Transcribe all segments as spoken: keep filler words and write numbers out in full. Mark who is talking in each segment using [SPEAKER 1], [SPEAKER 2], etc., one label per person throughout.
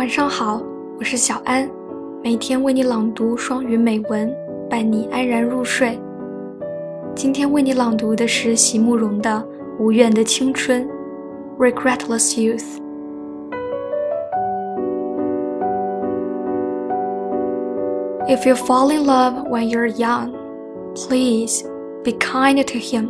[SPEAKER 1] 晚上好，我是小安，每天为你朗读双语美文，伴你安然入睡。今天为你朗读的是席慕容的《无怨的青春》 Regretless Youth。 If you fall in love when you're young, please be kind to him.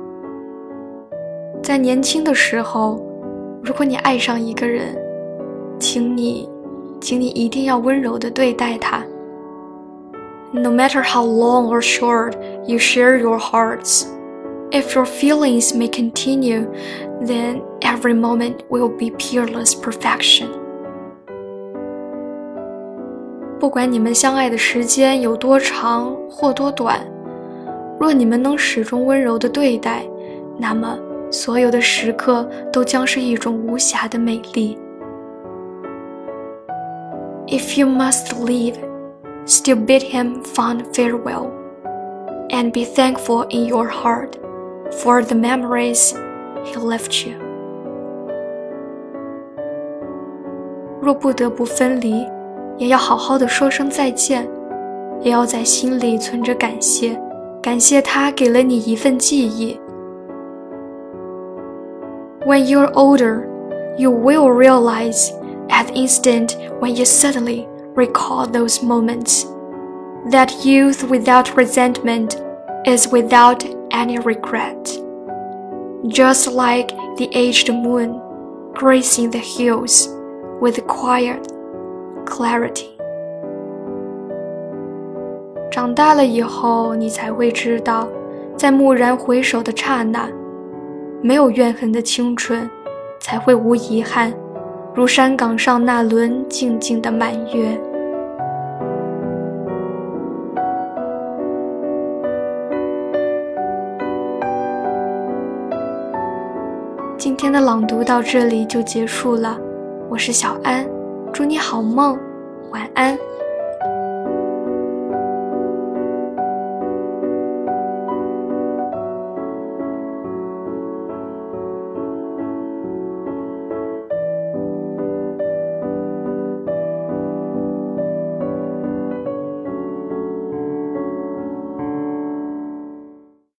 [SPEAKER 1] 在年轻的时候，如果你爱上一个人，请你请你一定要温柔地对待他。 No matter how long or short you share your hearts, if your feelings may continue, then every moment will be peerless perfection. 不管你们相爱的时间有多长或多短，若你们能始终温柔地对待，那么所有的时刻都将是一种无瑕的美丽。If you must leave, still bid him fond farewell, and be thankful in your heart for the memories he left you. 若不得不分离，也要好好的说声再见，也要在心里存着感谢，感谢他给了你一份记忆。When you're older, you will realize at the instant when you suddenly recall those moments, that youth without resentment is without any regret. Just like the aged moon gracing the hills with quiet clarity. 长大了以后，你才会知道，在蓦然回首的刹那，没有怨恨的青春才会无遗憾，如山岗上那轮静静的满月。今天的朗读到这里就结束了，我是小安，祝你好梦，晚安。